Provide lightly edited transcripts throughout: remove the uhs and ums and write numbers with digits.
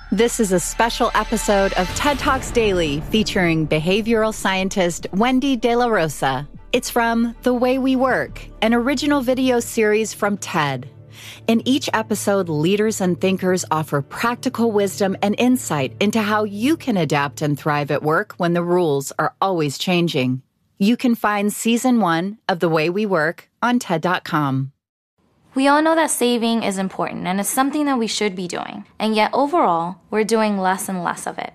This is a special episode of TED Talks Daily featuring behavioral scientist Wendy De La Rosa. It's from The Way We Work, an original video series from TED. In each episode, leaders and thinkers offer practical wisdom and insight into how you can adapt and thrive at work when the rules are always changing. You can find Season 1 of The Way We Work on TED.com. We all know that saving is important and it's something that we should be doing. And yet overall, we're doing less and less of it.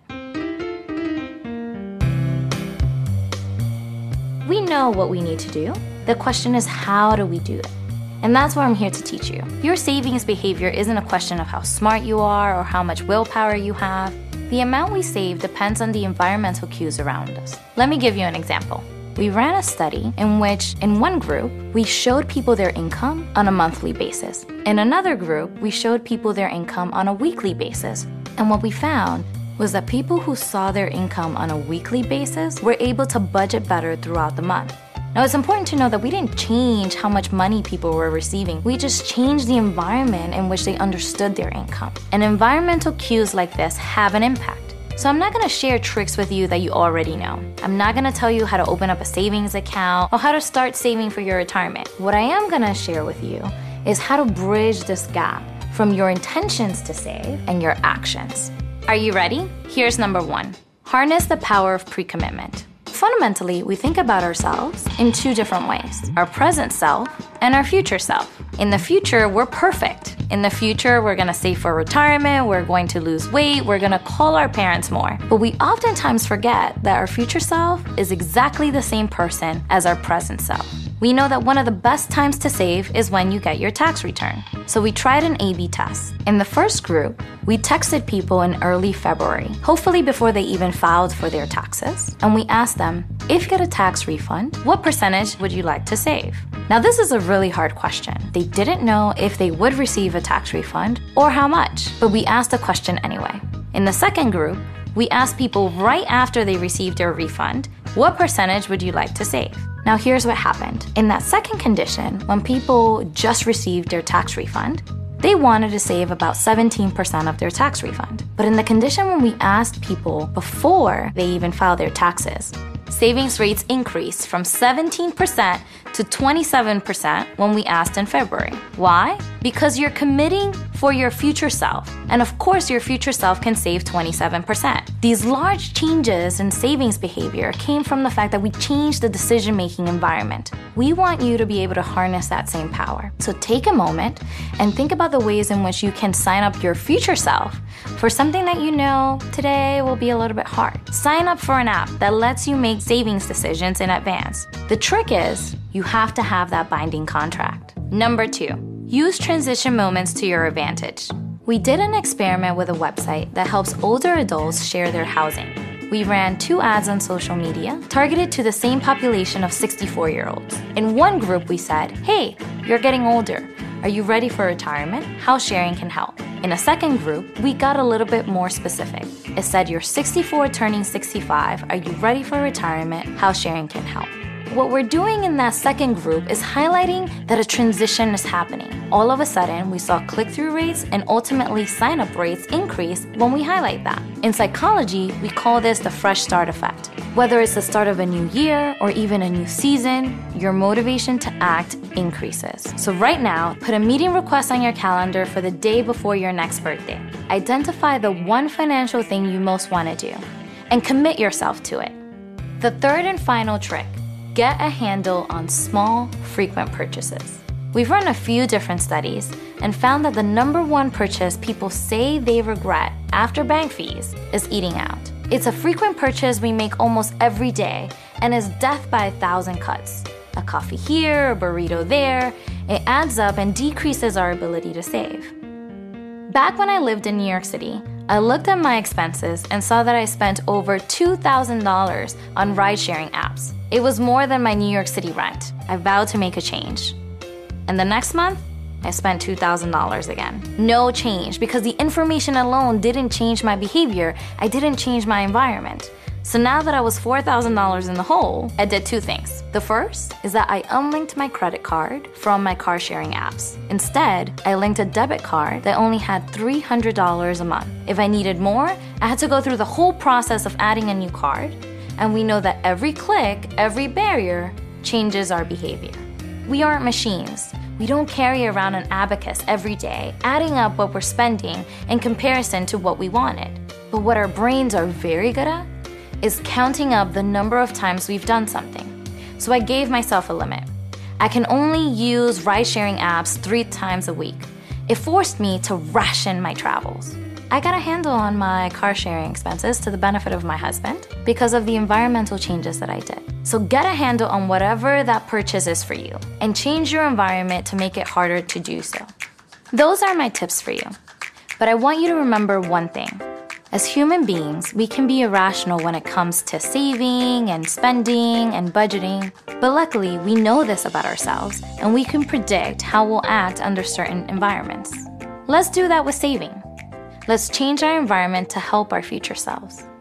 We know what we need to do. The question is, how do we do it? And that's what I'm here to teach you. Your savings behavior isn't a question of how smart you are or how much willpower you have. The amount we save depends on the environmental cues around us. Let me give you an example. We ran a study in which, in one group, we showed people their income on a monthly basis. In another group, we showed people their income on a weekly basis. And what we found was that people who saw their income on a weekly basis were able to budget better throughout the month. Now, it's important to know that we didn't change how much money people were receiving. We just changed the environment in which they understood their income. And environmental cues like this have an impact. So I'm not going to share tricks with you that you already know. I'm not going to tell you how to open up a savings account or how to start saving for your retirement. What I am going to share with you is how to bridge this gap from your intentions to save and your actions. Are you ready? Here's number 1. Harness the power of pre-commitment. Fundamentally, we think about ourselves in two different ways: our present self and our future self. In the future, we're perfect. In the future, we're gonna save for retirement, we're going to lose weight, we're gonna call our parents more. But we oftentimes forget that our future self is exactly the same person as our present self. We know that one of the best times to save is when you get your tax return. So we tried an A/B test. In the first group, we texted people in early February, hopefully before they even filed for their taxes. And we asked them, if you get a tax refund, what percentage would you like to save? Now, this is a really hard question. They didn't know if they would receive a tax refund or how much, but we asked the question anyway. In the second group, we asked people right after they received their refund, what percentage would you like to save? Now, here's what happened. In that second condition, when people just received their tax refund, they wanted to save about 17% of their tax refund. But in the condition when we asked people before they even filed their taxes, savings rates increased from 17% to 27% when we asked in February. Why? Because you're committing for your future self. And of course, your future self can save 27%. These large changes in savings behavior came from the fact that we changed the decision-making environment. We want you to be able to harness that same power. So take a moment and think about the ways in which you can sign up your future self for something that you know today will be a little bit hard. Sign up for an app that lets you make savings decisions in advance. The trick is, you have to have that binding contract. Number 2, use transition moments to your advantage. We did an experiment with a website that helps older adults share their housing. We ran 2 ads on social media targeted to the same population of 64-year-olds. In one group, we said, hey, you're getting older. Are you ready for retirement? How sharing can help. In a second group, we got a little bit more specific. It said, you're 64 turning 65. Are you ready for retirement? How sharing can help. What we're doing in that second group is highlighting that a transition is happening. All of a sudden, we saw click-through rates and ultimately sign-up rates increase when we highlight that. In psychology, we call this the fresh start effect. Whether it's the start of a new year or even a new season, your motivation to act increases. So right now, put a meeting request on your calendar for the day before your next birthday. Identify the one financial thing you most want to do and commit yourself to it. The third and final trick: get a handle on small, frequent purchases. We've run a few different studies and found that the number 1 purchase people say they regret after bank fees is eating out. It's a frequent purchase we make almost every day and is death by 1,000 cuts. A coffee here, a burrito there, it adds up and decreases our ability to save. Back when I lived in New York City, I looked at my expenses and saw that I spent over $2,000 on ride-sharing apps. It was more than my New York City rent. I vowed to make a change. And the next month, I spent $2,000 again. No change, because the information alone didn't change my behavior. I didn't change my environment. So now that I was $4,000 in the hole, I did two things. The first is that I unlinked my credit card from my car sharing apps. Instead, I linked a debit card that only had $300 a month. If I needed more, I had to go through the whole process of adding a new card. And we know that every click, every barrier, changes our behavior. We aren't machines. We don't carry around an abacus every day, adding up what we're spending in comparison to what we wanted. But what our brains are very good at is counting up the number of times we've done something. So I gave myself a limit. I can only use ride-sharing apps 3 times a week. It forced me to ration my travels. I got a handle on my car sharing expenses to the benefit of my husband because of the environmental changes that I did. So get a handle on whatever that purchase is for you and change your environment to make it harder to do so. Those are my tips for you. But I want you to remember one thing. As human beings, we can be irrational when it comes to saving and spending and budgeting. But luckily, we know this about ourselves and we can predict how we'll act under certain environments. Let's do that with saving. Let's change our environment to help our future selves.